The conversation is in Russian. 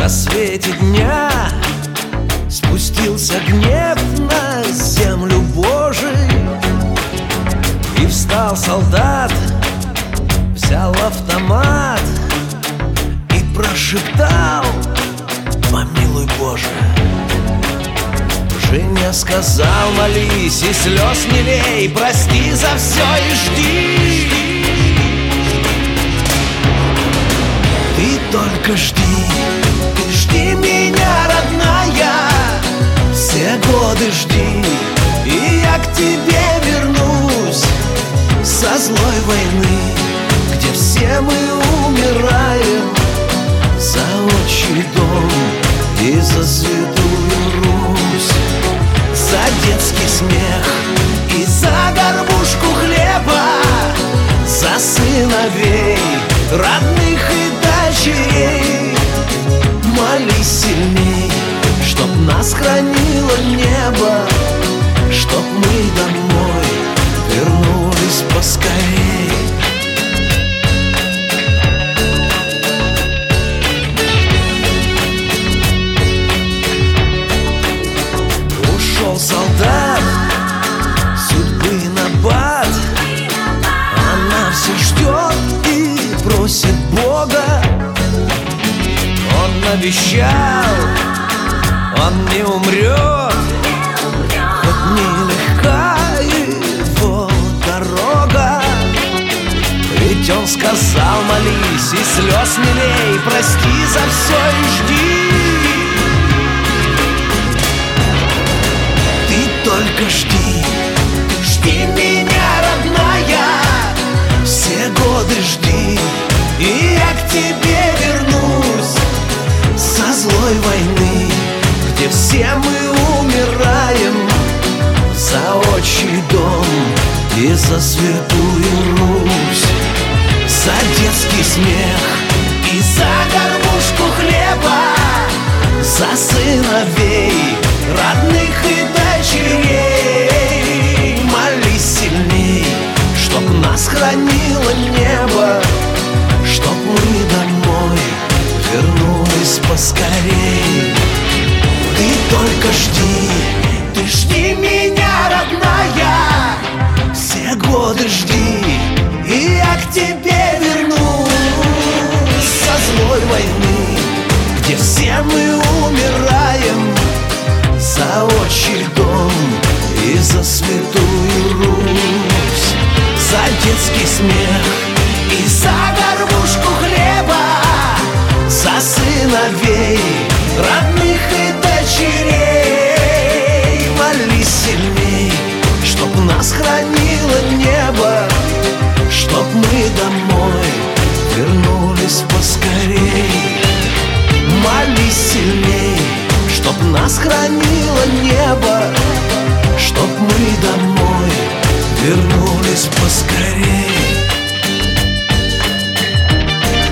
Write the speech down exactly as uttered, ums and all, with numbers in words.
На свете дня спустился гнев на землю Божий, и встал солдат, взял автомат и прошептал: помилуй, Боже. Женя сказал: молись и слез не лей, прости за все и жди. Ты только жди, ты жди меня, родная, все годы жди, и я к тебе вернусь со злой войны, где все мы умираем за отчий дом и за святую Русь, за детский смех и за горбушку хлеба, за сыновей, родных и дочерей. Молись сильней, чтоб нас хранило небо, чтоб мы домой вернулись поскорей. Ушел солдат, судьбы набат, она все ждет и просит Бога. Он обещал, он не умрет, хоть нелегка его дорога. Ведь он сказал: молись и слез не лей, прости за все и жди. Ты только жди, жди меня, родная, все годы жди, и я к тебе вернусь со злой войны, где все мы умираем за отчий дом и за святую Русь, за детский смех и за горбушку хлеба, за сыновей, родных и дочерей. Молись сильней, чтоб нас хранило небо, чтоб мы домой вернулись поскорей. Ты только жди, ты жди меня, родная, все годы жди, и я к тебе вернусь со злой войны, где все мы умираем за отчий дом и за святую Русь, за детский смех и за горбушку хлеба, за сыновей, родных и дочерей. Молись сильней, чтоб нас хранило небо, чтоб мы домой вернулись поскорей. Молись сильней, чтоб нас хранило небо,